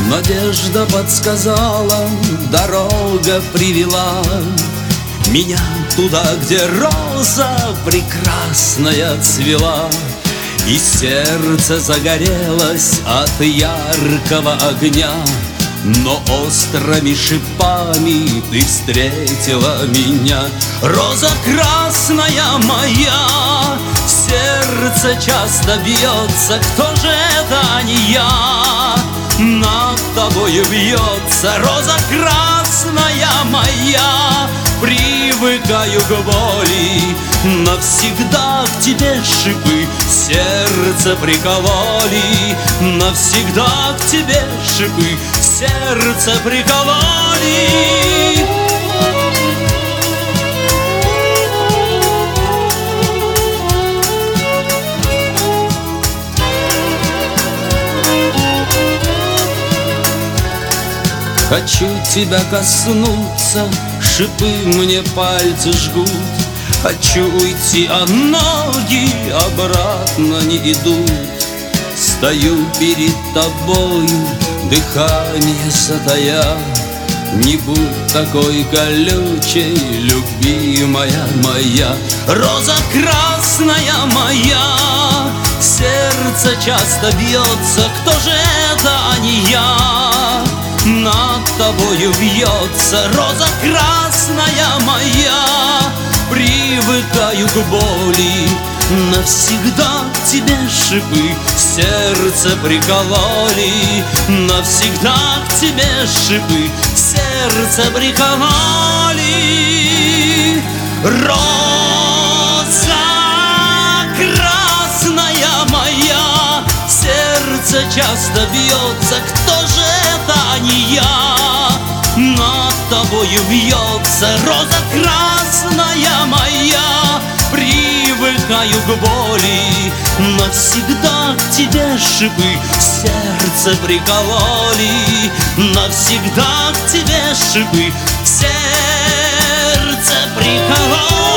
Надежда подсказала, дорога привела меня туда, где роза прекрасная цвела. И сердце загорелось от яркого огня, но острыми шипами ты встретила меня. Роза красная моя, сердце часто бьется, кто же это, а не я? Над тобою бьется роза красная моя. Привыкаю к боли, навсегда к тебе шипы сердце приковали. Навсегда к тебе шипы сердце приковали. Хочу тебя коснуться, шипы мне пальцы жгут. Хочу уйти, а ноги обратно не идут. Стою перед тобою, дыхание затая. Не будь такой колючей, любимая моя. Роза красная моя, сердце часто бьется, кто же это, а не я? Над тобою бьется роза красная моя. Привыкаю к боли, навсегда к тебе шипы сердце прикололи. Навсегда к тебе шипы сердце приковали. Роза красная моя, сердце часто бьется, кто же это, а не я? Над тобою бьется роза красная моя. Привыкаю к боли, навсегда к тебе шипы сердце прикололи. Навсегда к тебе шипы сердце прикололи.